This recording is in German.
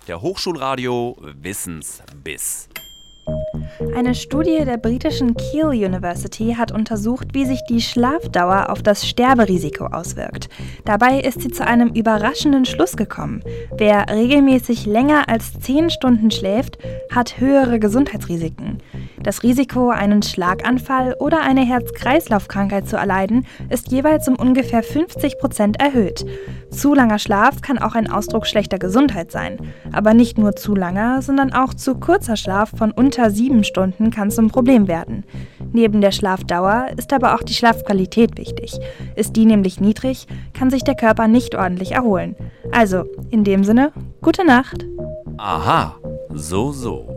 Der Hochschulradio Wissensbiss. Eine Studie der britischen Keele University hat untersucht, wie sich die Schlafdauer auf das Sterberisiko auswirkt. Dabei ist sie zu einem überraschenden Schluss gekommen. Wer regelmäßig länger als 10 Stunden schläft, hat höhere Gesundheitsrisiken. Das Risiko, einen Schlaganfall oder eine Herz-Kreislauf-Krankheit zu erleiden, ist jeweils um ungefähr 50% erhöht. Zu langer Schlaf kann auch ein Ausdruck schlechter Gesundheit sein. Aber nicht nur zu langer, sondern auch zu kurzer Schlaf von unter 7 Stunden kann zum Problem werden. Neben der Schlafdauer ist aber auch die Schlafqualität wichtig. Ist die nämlich niedrig, kann sich der Körper nicht ordentlich erholen. Also, in dem Sinne, gute Nacht. Aha, so.